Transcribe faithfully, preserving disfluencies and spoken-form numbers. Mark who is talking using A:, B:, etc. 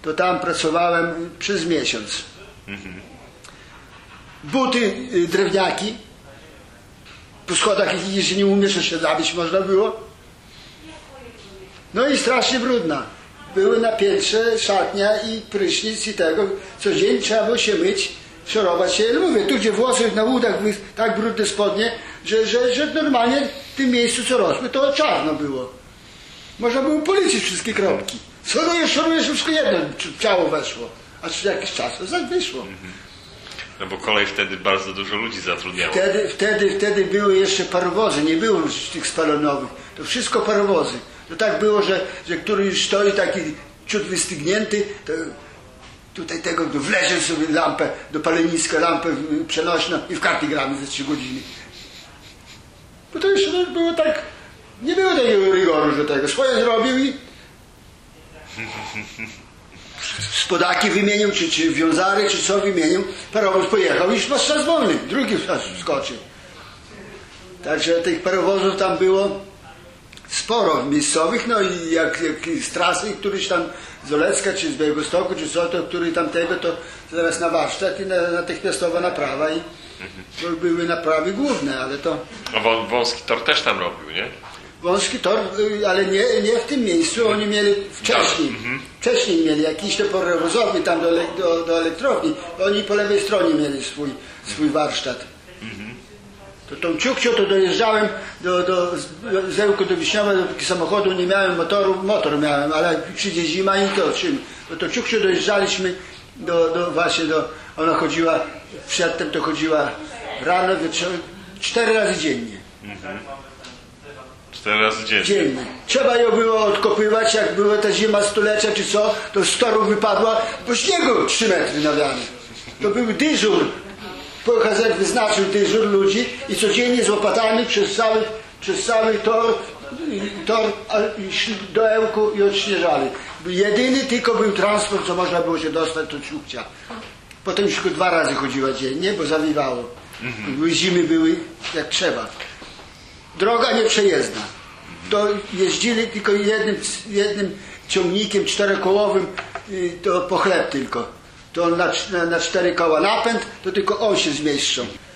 A: to tam pracowałem przez miesiąc. Buty drewniaki, po schodach, jeśli nie umiesz, to się zabić można było. No i strasznie brudna. Były na piętrze szatnia i prysznic i tego. Codziennie trzeba było się myć, szorować się. Ja mówię, tu gdzie włosy na udach były tak brudne spodnie, że, że, że normalnie w tym miejscu co rosły, to czarno było. Można było policzyć wszystkie kropki. Szorujesz, szorujesz, wszystko jedno ciało weszło. A przez jakiś czas to tak wyszło.
B: No bo kolej wtedy bardzo dużo ludzi zatrudniało.
A: Wtedy, wtedy, wtedy były jeszcze parowozy, nie było już tych spalonowych. To wszystko parowozy. To tak było, że, że który już stoi taki ciut wystygnięty, to tutaj tego wlezie sobie lampę do paleniska, lampę przenośną i w karty gramy ze trzy godziny. Bo to jeszcze było tak, nie było takiego rygoru, że tego swoje zrobił i spodaki wymienił, czy, czy wiązary, czy co wymienił, parowóz pojechał i już masz czas wolny, drugi czas skoczył. Także tych parowozów tam było sporo miejscowych, no i jak, jak z trasy, któryś tam z Olecka, czy z Białegostoku, czy co, to który tamtego, to zaraz na warsztat i na, natychmiastowa naprawa i to były naprawy główne, ale to...
B: A wą, wąski tor też tam robił, nie?
A: Wąski tor, ale nie, nie w tym miejscu, oni mieli wcześniej,
B: mhm.
A: wcześniej mieli jakiś to parowozowni tam do, do, do elektrowni, oni po lewej stronie mieli swój, swój warsztat. Mhm. To tą ciukcią to dojeżdżałem do, do, do Zełku, do Wiśniowa, dopóki samochodu nie miałem motoru, motor miałem, ale jak przyjdzie zima i to czym. To tą ciukcią dojeżdżaliśmy do, do właśnie do, ona chodziła, przedtem to chodziła rano, wieczorem, cztery razy dziennie.
B: Mhm. Cztery razy dziennie.
A: dziennie. Trzeba ją było odkopywać, jak była ta zima stulecia czy co, to z torów wypadła, po śniegu trzy metry nawiany. To był dyżur. Pokazek wyznaczył dyżur ludzi i codziennie z łopatami przez cały, przez cały tor, tor szli do Ełku i odśnieżali. Jedyny tylko był transport, co można było się dostać do Ciukcia. Potem już tylko dwa razy chodziła dziennie, bo zawiwało. Mhm. Były zimy, były jak trzeba. Droga nieprzejezdna. To jeździli tylko jednym, jednym ciągnikiem czterokołowym, to po chleb tylko. To na, na, na cztery koła napęd, to tylko on się zmieszczą.